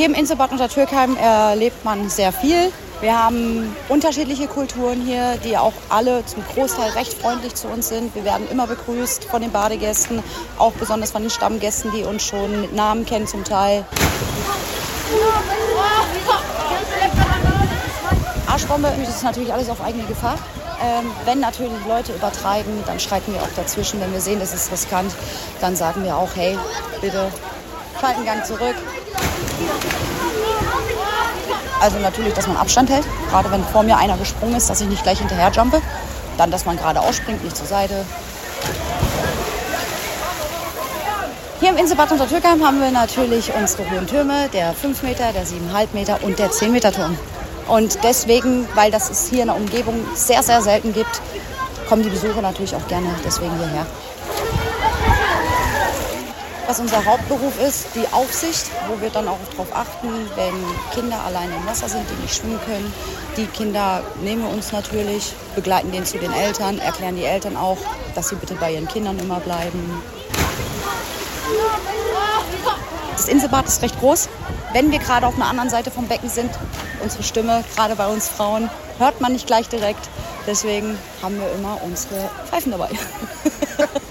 Hier im Inselbad Untertürkheim erlebt man sehr viel. Wir haben unterschiedliche Kulturen hier, die auch alle zum Großteil recht freundlich zu uns sind. Wir werden immer begrüßt von den Badegästen, auch besonders von den Stammgästen, die uns schon mit Namen kennen zum Teil. Arschbombe ist natürlich alles auf eigene Gefahr. Wenn natürlich Leute übertreiben, dann schreiten wir auch dazwischen. Wenn wir sehen, das ist riskant, dann sagen wir auch, hey, bitte schalten Gang zurück. Also natürlich, dass man Abstand hält, gerade wenn vor mir einer gesprungen ist, dass ich nicht gleich hinterher jumpe. Dann, dass man gerade ausspringt, nicht zur Seite. Hier im Inselbad Untertürkheim haben wir natürlich unsere hohen Türme, der 5 Meter, der 7,5 Meter und der 10 Meter Turm. Und deswegen, weil das es hier in der Umgebung sehr, sehr selten gibt, kommen die Besucher natürlich auch gerne deswegen hierher. Was unser Hauptberuf ist, die Aufsicht, wo wir dann auch darauf achten, wenn Kinder alleine im Wasser sind, die nicht schwimmen können. Die Kinder nehmen wir uns natürlich, begleiten den zu den Eltern, erklären die Eltern auch, dass sie bitte bei ihren Kindern immer bleiben. Das Inselbad ist recht groß. Wenn wir gerade auf einer anderen Seite vom Becken sind, unsere Stimme, gerade bei uns Frauen, hört man nicht gleich direkt. Deswegen haben wir immer unsere Pfeifen dabei.